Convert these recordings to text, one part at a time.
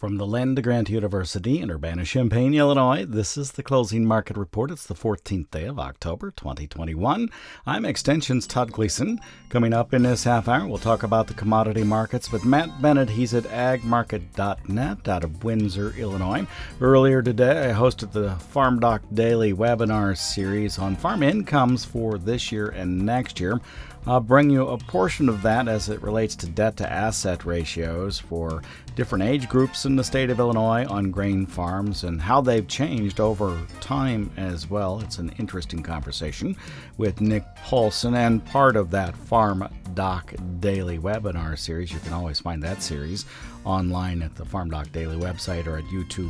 From the Len DeGrant University in Urbana-Champaign, Illinois, this is the Closing Market Report. It's the 14th day of October, 2021. I'm Extension's Todd Gleason. Coming up in this half hour, we'll talk about the commodity markets with Matt Bennett. He's at agmarket.net out of Windsor, Illinois. Earlier today, I hosted the Farm Doc Daily webinar series on farm incomes for this year and next year. I'll bring you a portion of that as it relates to debt-to-asset ratios for different age groups in the state of Illinois on grain farms and how they've changed over time as well. It's an interesting conversation with Nick Paulson and part of that Farm Doc Daily webinar series. You can always find that series online at the Farm Doc Daily website or at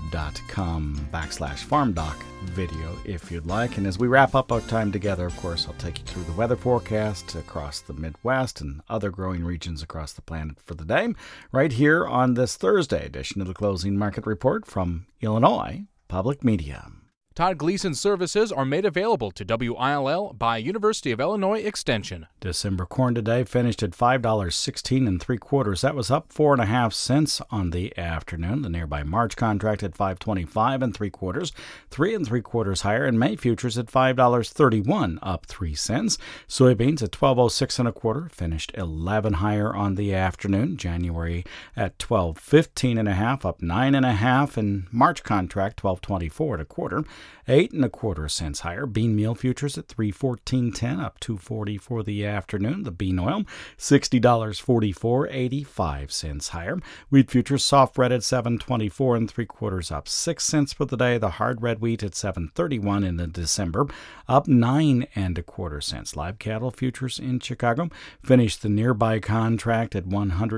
youtube.com/FarmDoc video if you'd like. And as we wrap up our time together, of course, I'll take you through the weather forecast across the Midwest and other growing regions across the planet for the day, right here on this Thursday edition of the Closing Market Report from Illinois Public Media. Todd Gleason services are made available to WILL by University of Illinois Extension. December corn today finished at $5.16 3/4. That was up 4.5 cents on the afternoon. The nearby March contract at $5.25 3/4, 3 3/4 higher, and May futures at $5.31, up 3 cents. Soybeans at $12.06 1/4, finished 11 higher on the afternoon. January at $12.15 1/2, up 9.5, and March contract $12.24 1/4. 8 1/4 cents higher. Bean meal futures at $3.14.10, up $2.40 for the afternoon. The bean oil $60.44, 85 cents higher. Wheat futures soft red at $7.24 3/4, up 6 cents for the day. The hard red wheat at $7.31 in the December, up 9 1/4 cents. Live cattle futures in Chicago finished the nearby contract at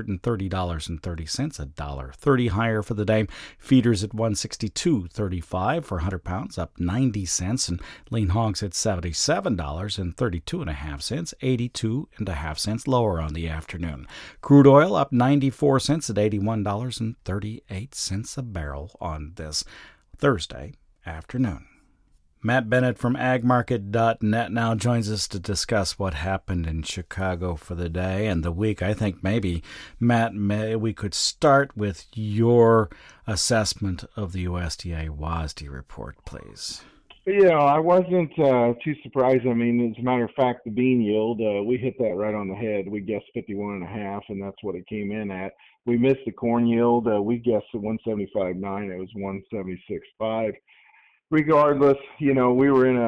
$130.30, $1.30 higher for the day. Feeders at $162.35 for 100 pounds, up 90 cents, and lean hogs at $77.32 1/2, 82 1/2 lower on the afternoon. Crude oil up 94 cents at $81.38 a barrel on this Thursday afternoon. Matt Bennett from agmarket.net now joins us to discuss what happened in Chicago for the day and the week. I think maybe, Matt, we could start with your assessment of the USDA WASDE report, please. I wasn't too surprised. I mean, as a matter of fact, the bean yield, we hit that right on the head. We guessed 51.5, and that's what it came in at. We missed the corn yield. We guessed at 175.9. It was 176.5. Regardless, we were in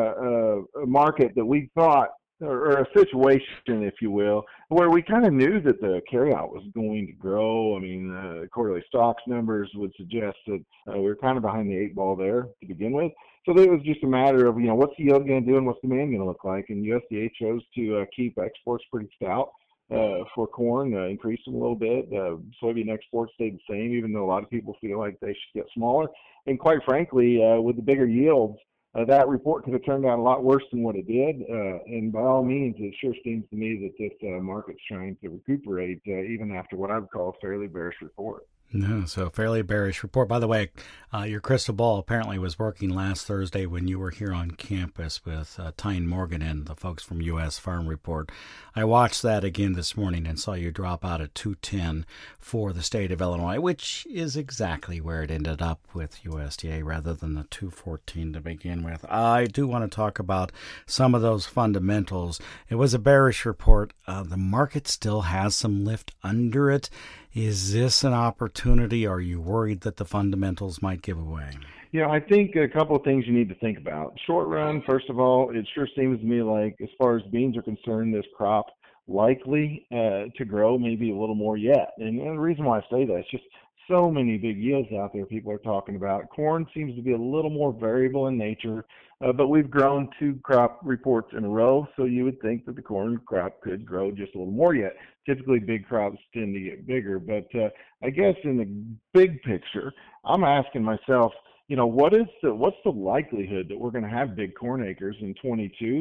a market that we thought, or a situation, if you will, where we kind of knew that the carryout was going to grow. I mean, quarterly stocks numbers would suggest that we were kind of behind the 8 ball there to begin with. So it was just a matter of, what's the yield going to do and what's demand going to look like? And USDA chose to keep exports pretty stout for corn, increased them a little bit. Soybean exports stayed the same, even though a lot of people feel like they should get smaller. And quite frankly, with the bigger yields, that report could have turned out a lot worse than what it did. And by all means, it sure seems to me that this market's trying to recuperate, even after what I would call a fairly bearish report. No, so fairly bearish report. By the way, your crystal ball apparently was working last Thursday when you were here on campus with Tyne Morgan and the folks from U.S. Farm Report. I watched that again this morning and saw you drop out at 210 for the state of Illinois, which is exactly where it ended up with USDA rather than the 214 to begin with. I do want to talk about some of those fundamentals. It was a bearish report. The market still has some lift under it. Is this an opportunity? Are you worried that the fundamentals might give away? I think a couple of things you need to think about. Short run, first of all, it sure seems to me like, as far as beans are concerned, this crop likely to grow maybe a little more yet. And the reason why I say that is just so many big yields out there people are talking about. Corn seems to be a little more variable in nature, but we've grown 2 crop reports in a row, so you would think that the corn crop could grow just a little more yet. Typically, big crops tend to get bigger, but I guess in the big picture, I'm asking myself, what's the likelihood that we're going to have big corn acres in 22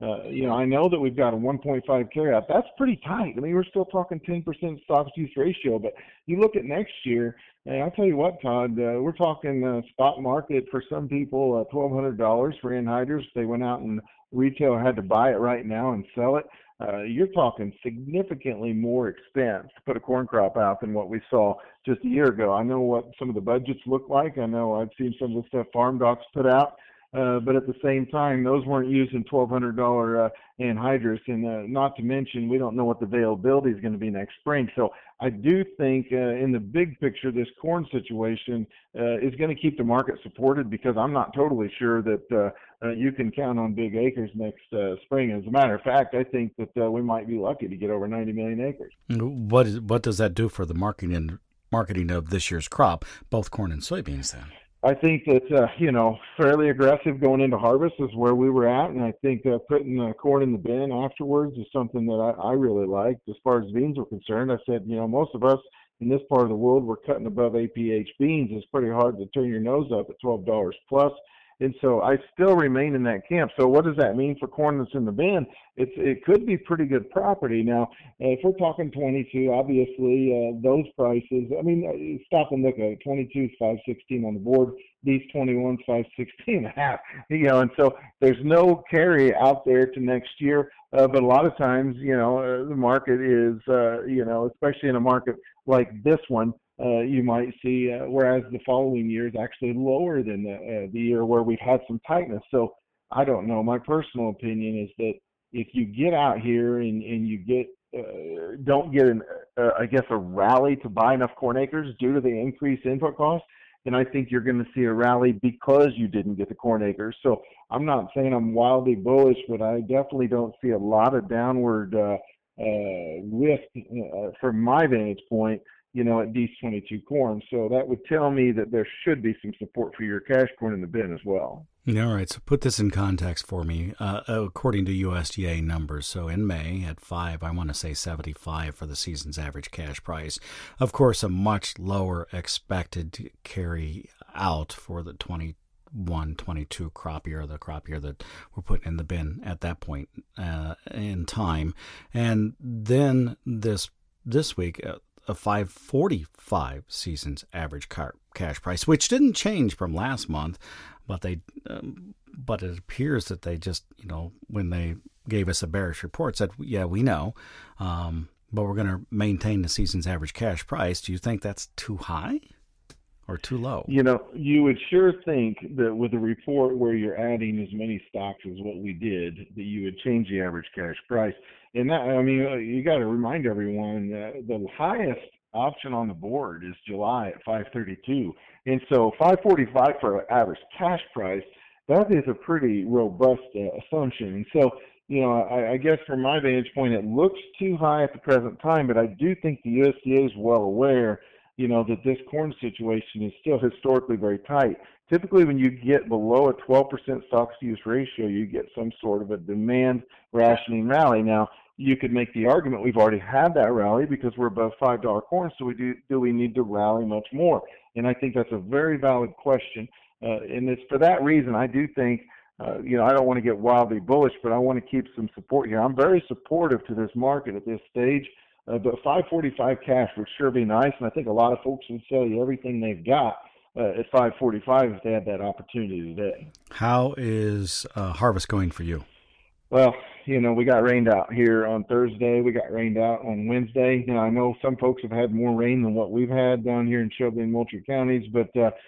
I know that we've got a 1.5 carryout. That's pretty tight. I mean, we're still talking 10% stocks-to-use ratio, but you look at next year, and I'll tell you what, Todd, we're talking spot market for some people, $1,200 for anhydrous. They went out and retail had to buy it right now and sell it. You're talking significantly more expense to put a corn crop out than what we saw just a year ago. I know what some of the budgets look like. I know I've seen some of the stuff Farm Docs put out. But at the same time, those weren't using $1,200 anhydrous, and not to mention we don't know what the availability is going to be next spring. So I do think in the big picture, this corn situation is going to keep the market supported, because I'm not totally sure that you can count on big acres next spring. As a matter of fact, I think that we might be lucky to get over 90 million acres. What does that do for the marketing of this year's crop, both corn and soybeans then? I think that, fairly aggressive going into harvest is where we were at. And I think putting corn in the bin afterwards is something that I really liked. As far as beans are concerned, I said, most of us in this part of the world, we're cutting above APH beans. It's pretty hard to turn your nose up at $12 plus. And so I still remain in that camp. So what does that mean for corn that's in the bin? It could be pretty good property. Now, if we're talking 22, obviously those prices, stop and look at it. 22 is 516 on the board. These 21 516 and a half. And so there's no carry out there to next year. But a lot of times, the market is, especially in a market like this one, you might see, whereas the following year is actually lower than the year where we've had some tightness. So I don't know. My personal opinion is that if you get out here and you don't get a rally to buy enough corn acres due to the increased input costs, then I think you're going to see a rally because you didn't get the corn acres. So I'm not saying I'm wildly bullish, but I definitely don't see a lot of downward lift from my vantage point, at D22 corn. So that would tell me that there should be some support for your cash corn in the bin as well. All right, so put this in context for me. According to USDA numbers, so in May at 75 for the season's average cash price. Of course, a much lower expected carry out for the 21-22 crop year, the crop year that we're putting in the bin at that point in time. And then this week, a 545 season's average cash price, which didn't change from last month, but it appears that they just, when they gave us a bearish report, said, yeah, we know, but we're going to maintain the season's average cash price. Do you think that's too high or too low? You would sure think that with a report where you're adding as many stocks as what we did, that you would change the average cash price. And that, you got to remind everyone that the highest option on the board is July at 532. And so 545 for an average cash price, that is a pretty robust assumption. And so, I guess from my vantage point, it looks too high at the present time, but I do think the USDA is well aware that this corn situation is still historically very tight. Typically, when you get below a 12% stocks-to-use ratio, you get some sort of a demand rationing rally. Now, you could make the argument we've already had that rally because we're above $5 corn, so do we need to rally much more? And I think that's a very valid question. And it's for that reason I do think, I don't want to get wildly bullish, but I want to keep some support here. I'm very supportive to this market at this stage. But 545 cash would sure be nice, and I think a lot of folks would sell you everything they've got at 545 if they had that opportunity today. How is harvest going for you? Well, we got rained out here on Thursday. We got rained out on Wednesday. I know some folks have had more rain than what we've had down here in Shelby and Moultrie counties, but,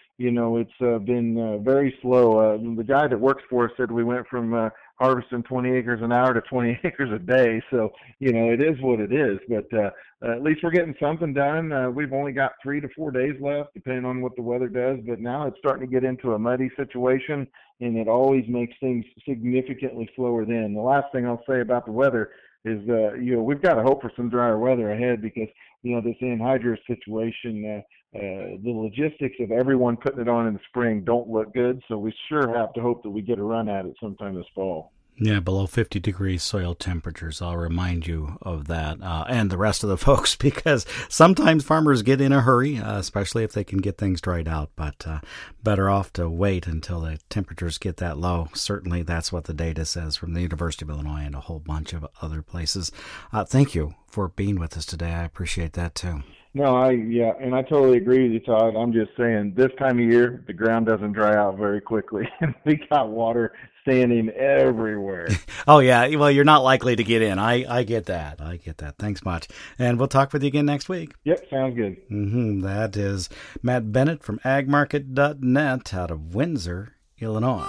it's been very slow. The guy that works for us said we went from harvesting 20 acres an hour to 20 acres a day. So, it is what it is, but at least we're getting something done. We've only got 3 to 4 days left, depending on what the weather does, but now it's starting to get into a muddy situation, and it always makes things significantly slower then. The last thing I'll say about the weather is, we've got to hope for some drier weather ahead because, this anhydrous situation, the logistics of everyone putting it on in the spring don't look good. So we sure have to hope that we get a run at it sometime this fall. Yeah, below 50 degrees soil temperatures. I'll remind you of that and the rest of the folks, because sometimes farmers get in a hurry, especially if they can get things dried out. But better off to wait until the temperatures get that low. Certainly that's what the data says from the University of Illinois and a whole bunch of other places. Thank you for being with us today. I appreciate that too. No, and I totally agree with you, Todd. I'm just saying this time of year, the ground doesn't dry out very quickly, and we got water standing everywhere. Oh, yeah. Well, you're not likely to get in. I get that. Thanks much. And we'll talk with you again next week. Yep, sounds good. That is Matt Bennett from agmarket.net out of Windsor, Illinois.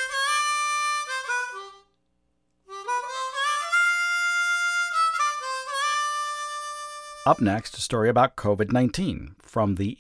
Up next, a story about COVID-19 from the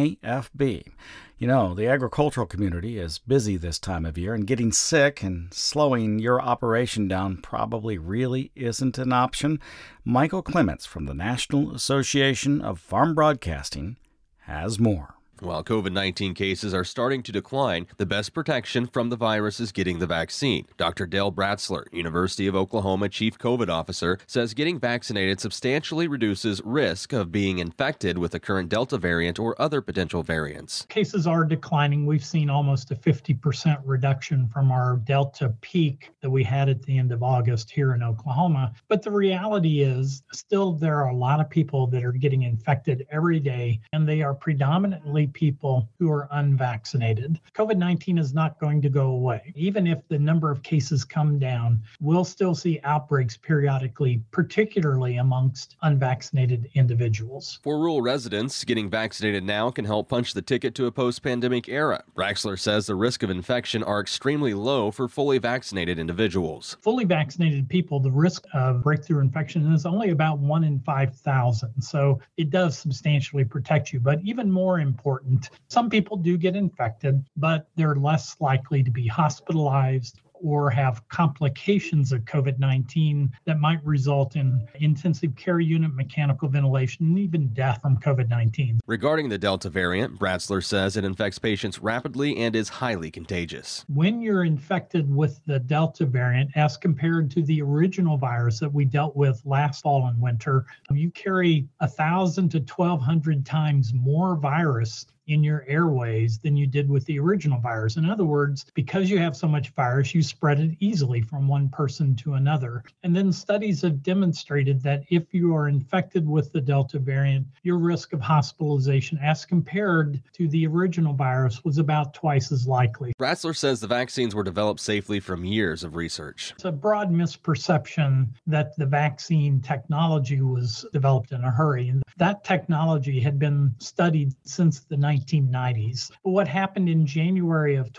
NAFB. You know, the agricultural community is busy this time of year, and getting sick and slowing your operation down probably really isn't an option. Michael Clements from the National Association of Farm Broadcasting has more. While COVID-19 cases are starting to decline, the best protection from the virus is getting the vaccine. Dr. Dale Bratzler, University of Oklahoma Chief COVID Officer, says getting vaccinated substantially reduces risk of being infected with the current Delta variant or other potential variants. Cases are declining. We've seen almost a 50% reduction from our Delta peak that we had at the end of August here in Oklahoma. But the reality is still there are a lot of people that are getting infected every day, and they are predominantly people who are unvaccinated. COVID-19 is not going to go away. Even if the number of cases come down, we'll still see outbreaks periodically, particularly amongst unvaccinated individuals. For rural residents, getting vaccinated now can help punch the ticket to a post-pandemic era. Braxler says the risk of infection are extremely low for fully vaccinated individuals. Fully vaccinated people, the risk of breakthrough infection is only about 1 in 5,000. So it does substantially protect you. But even more important, some people do get infected, but they're less likely to be hospitalized or have complications of COVID-19 that might result in intensive care unit, mechanical ventilation, and even death from COVID-19. Regarding the Delta variant, Bratzler says it infects patients rapidly and is highly contagious. When you're infected with the Delta variant, as compared to the original virus that we dealt with last fall and winter, you carry 1,000 to 1,200 times more virus in your airways than you did with the original virus. In other words, because you have so much virus, you spread it easily from one person to another. And then studies have demonstrated that if you are infected with the Delta variant, your risk of hospitalization as compared to the original virus was about twice as likely. Bratzler says the vaccines were developed safely from years of research. It's a broad misperception that the vaccine technology was developed in a hurry. And that technology had been studied since the 1990s. But what happened in January of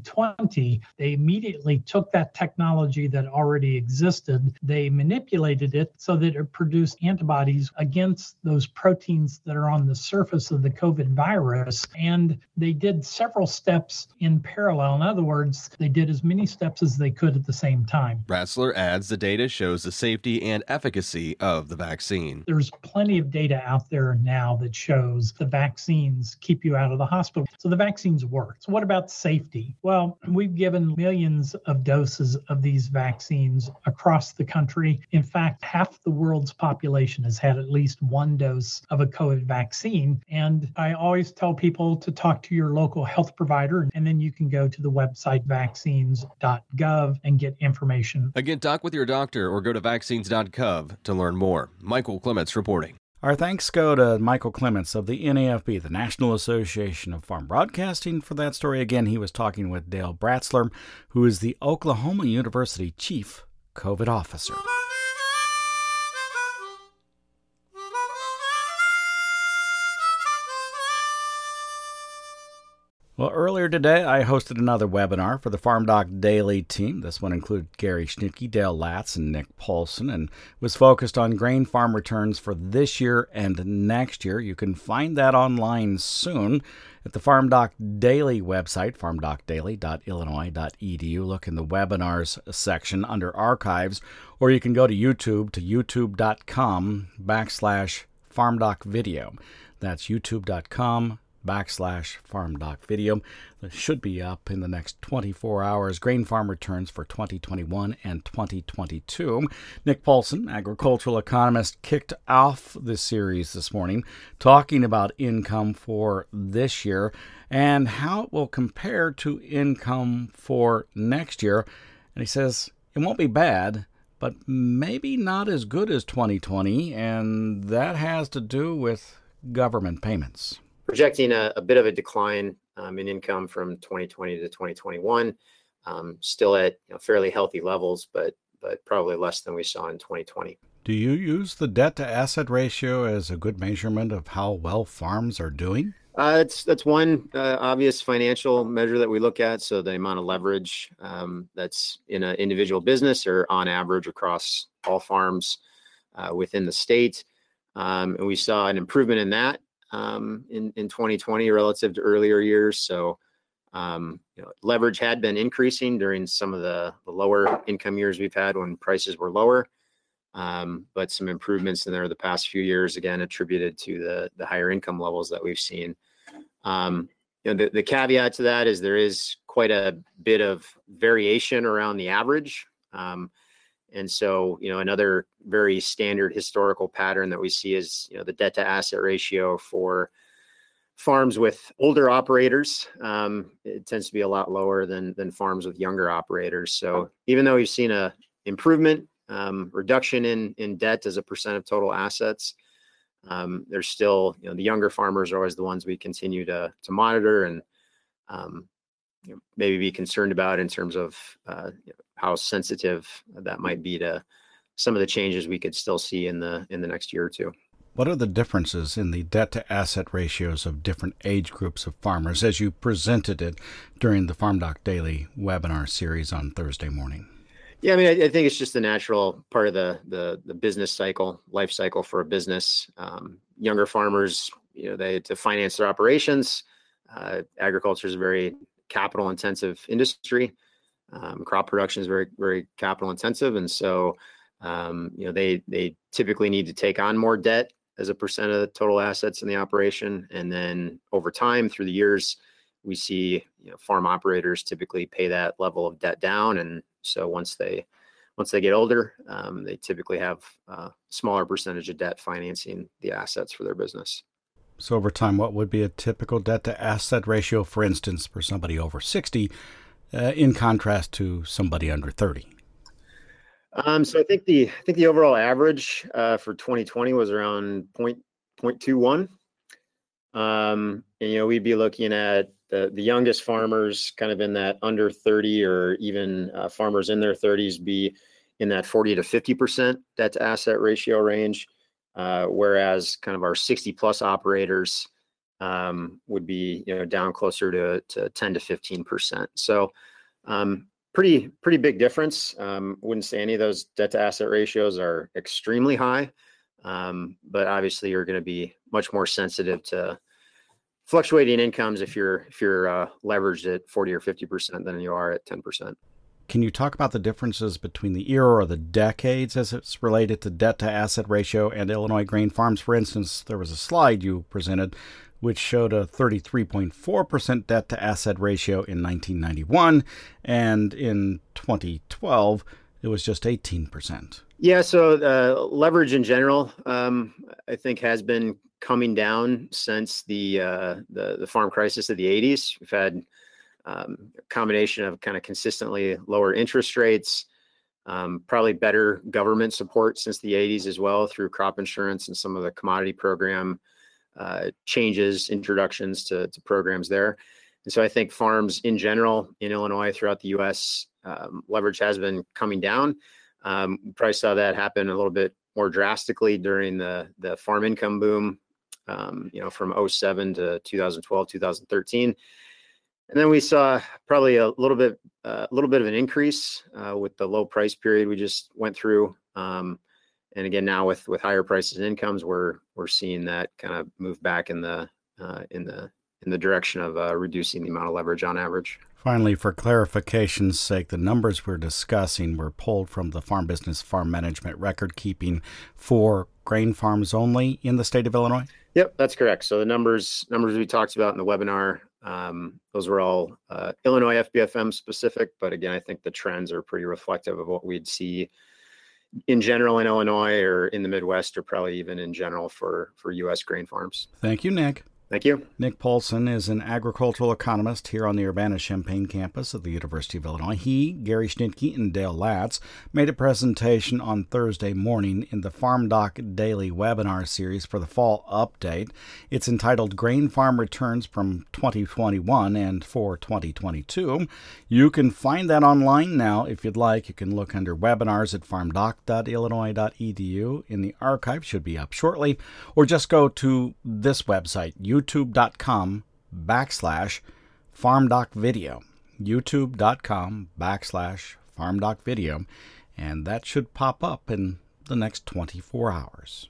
2020, they immediately took that technology that already existed, they manipulated it so that it produced antibodies against those proteins that are on the surface of the COVID virus. And they did several steps in parallel. In other words, they did as many steps as they could at the same time. Bratzler adds the data shows the safety and efficacy of the vaccine. There's plenty of data out there now that shows the vaccines keep you out of the hospital. So the vaccines work. So what about safety? Well, we've given millions of doses of these vaccines across the country. In fact, half the world's population has had at least one dose of a COVID vaccine. And I always tell people to talk to your local health provider, and then you can go to the website vaccines.gov and get information. Again, talk with your doctor or go to vaccines.gov to learn more. Michael Clements reporting. Our thanks go to Michael Clements of the NAFB, the National Association of Farm Broadcasting, for that story. Again, he was talking with Dale Bratzler, who is the Oklahoma University Chief COVID Officer. Well, earlier today, I hosted another webinar for the Farm Doc Daily team. This one included Gary Schnitke, Dale Latz, and Nick Paulson, and was focused on grain farm returns for this year and next year. You can find that online soon at the Farm Doc Daily website, farmdocdaily.illinois.edu. Look in the webinars section under archives, or you can go to YouTube to youtube.com/FarmDocVideo. That's youtube.com/FarmDocVideo. /FarmDoc video. That should be up in the next 24 hours. Grain farm returns for 2021 and 2022. Nick Paulson, agricultural economist, kicked off this series this morning talking about income for this year and how it will compare to income for next year. And he says it won't be bad, but maybe not as good as 2020, and that has to do with government payments. Projecting a bit of a decline in income from 2020 to 2021, still at fairly healthy levels, but probably less than we saw in 2020. Do you use the debt-to-asset ratio as a good measurement of how well farms are doing? That's one obvious financial measure that we look at. So the amount of leverage that's in an individual business or on average across all farms within the state. And we saw an improvement in that in 2020 relative to earlier years. So leverage had been increasing during some of the lower income years we've had when prices were lower. But some improvements in there the past few years, again, attributed to the higher income levels that we've seen. The caveat to that is there is quite a bit of variation around the average. And so, another very standard historical pattern that we see is, the debt to asset ratio for farms with older operators. It tends to be a lot lower than farms with younger operators. So even though we've seen a improvement, reduction in debt as a percent of total assets, there's still, the younger farmers are always the ones we continue to monitor and maybe be concerned about in terms of how sensitive that might be to some of the changes we could still see in the next year or two. What are the differences in the debt-to-asset ratios of different age groups of farmers as you presented it during the FarmDoc Daily webinar series on Thursday morning? Yeah, I mean, I think it's just the natural part of the business cycle, life cycle for a business. Younger farmers, they to finance their operations. Agriculture is a very capital intensive industry. Crop production is very, very capital intensive. And so, they typically need to take on more debt as a percent of the total assets in the operation. And then over time through the years, we see, farm operators typically pay that level of debt down. And so once they get older, they typically have a smaller percentage of debt financing the assets for their business. So over time, what would be a typical debt-to-asset ratio, for instance, for somebody over 60, in contrast to somebody under 30? So I think the overall average for 2020 was around 0.21. And we'd be looking at the youngest farmers kind of in that under 30, or even farmers in their 30s be in that 40 to 50% debt-to-asset ratio range. Whereas kind of our 60 plus operators would be down closer to 10 to 15%. So pretty big difference. Wouldn't say any of those debt to asset ratios are extremely high, but obviously you're going to be much more sensitive to fluctuating incomes if you're leveraged at 40 or 50% than you are at 10%. Can you talk about the differences between the era or the decades as it's related to debt-to-asset ratio and Illinois grain farms? For instance, there was a slide you presented which showed a 33.4% debt-to-asset ratio in 1991, and in 2012, it was just 18%. Yeah, so leverage in general, I think, has been coming down since the farm crisis of the 80s. We've had a combination of kind of consistently lower interest rates, probably better government support since the 80s as well through crop insurance and some of the commodity program changes, introductions to programs there. And so I think farms in general in Illinois, throughout the U.S., leverage has been coming down. We probably saw that happen a little bit more drastically during the farm income boom, from 07 to 2012, 2013. And then we saw probably a little bit of an increase with the low price period we just went through. And again, now with higher prices and incomes, we're seeing that kind of move back in the in the direction of reducing the amount of leverage on average. Finally, for clarification's sake, the numbers we're discussing were pulled from the Farm Business Farm Management record keeping for grain farms only in the state of Illinois? Yep, that's correct. So the numbers we talked about in the webinar, those were all Illinois FBFM specific, but again, I think the trends are pretty reflective of what we'd see in general in Illinois or in the Midwest, or probably even in general for U.S. grain farms. Thank you, Nick. Thank you. Nick Poulsen is an agricultural economist here on the Urbana-Champaign campus of the University of Illinois. He, Gary Schnittke, and Dale Latz made a presentation on Thursday morning in the Farm Doc Daily webinar series for the fall update. It's entitled Grain Farm Returns from 2021 and for 2022. You can find that online now if you'd like. You can look under webinars at farmdoc.illinois.edu. In the archive, should be up shortly, or just go to this website, youtube.com/FarmDocVideo, youtube.com/FarmDocVideo, and that should pop up in the next 24 hours.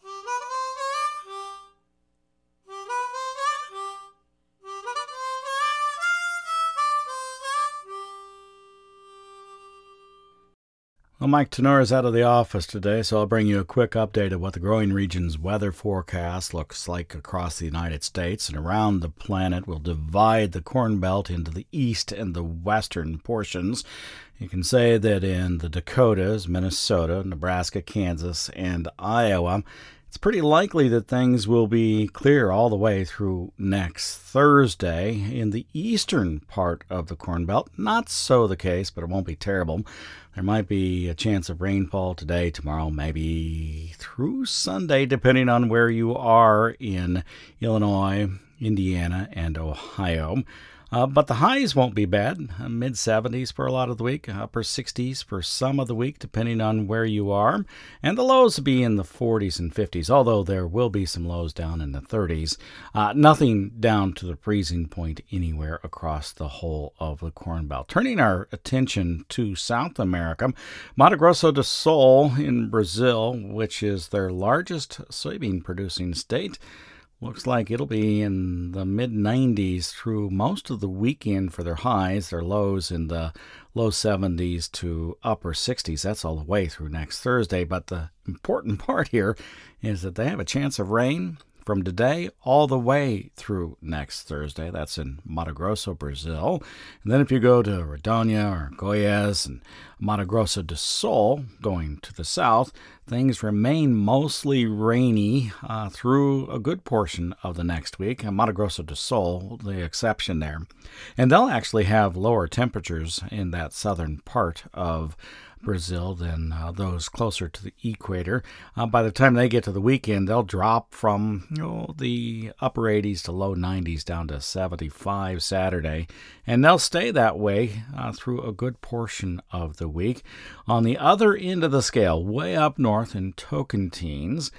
Well, Mike Tenor is out of the office today, so I'll bring you a quick update of what the growing region's weather forecast looks like across the United States and around the planet. We'll divide the Corn Belt into the east and the western portions. You can say that in the Dakotas, Minnesota, Nebraska, Kansas, and Iowa, it's pretty likely that things will be clear all the way through next Thursday. In the eastern part of the Corn Belt, not so the case, but it won't be terrible. There might be a chance of rainfall today, tomorrow, maybe through Sunday, depending on where you are in Illinois, Indiana, and Ohio. But the highs won't be bad. Mid-70s for a lot of the week, upper 60s for some of the week, depending on where you are. And the lows will be in the 40s and 50s, although there will be some lows down in the 30s. Nothing down to the freezing point anywhere across the whole of the Corn Belt. Turning our attention to South America, Mato Grosso do Sul in Brazil, which is their largest soybean-producing state, looks like it'll be in the mid-90s through most of the weekend for their highs. Their lows in the low 70s to upper 60s. That's all the way through next Thursday. But the important part here is that they have a chance of rain from today all the way through next Thursday. That's in Mato Grosso, Brazil. And then if you go to Rondônia or Goiás and Mato Grosso do Sul, going to the south, things remain mostly rainy through a good portion of the next week. And Mato Grosso do Sul, the exception there. And they'll actually have lower temperatures in that southern part of Brazil than those closer to the equator. By the time they get to the weekend, they'll drop from the upper 80s to low 90s down to 75 Saturday, and they'll stay that way through a good portion of the week. On the other end of the scale, way up north in Tocantins,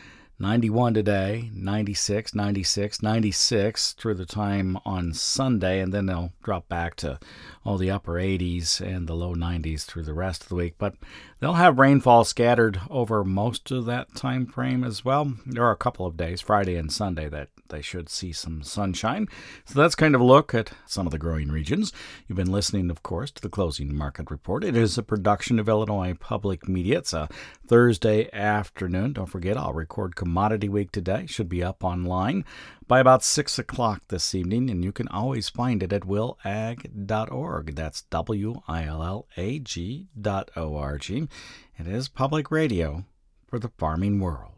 91 today, 96, 96, 96 through the time on Sunday, and then they'll drop back to the upper 80s and the low 90s through the rest of the week. But they'll have rainfall scattered over most of that time frame as well. There are a couple of days, Friday and Sunday, that they should see some sunshine. So that's kind of a look at some of the growing regions. You've been listening, of course, to the Closing Market Report. It is a production of Illinois Public Media. It's a Thursday afternoon. Don't forget, I'll record Commodity Week today. Should be up online by about 6 o'clock this evening, and you can always find it at willag.org. That's WILLAG.org. It is public radio for the farming world.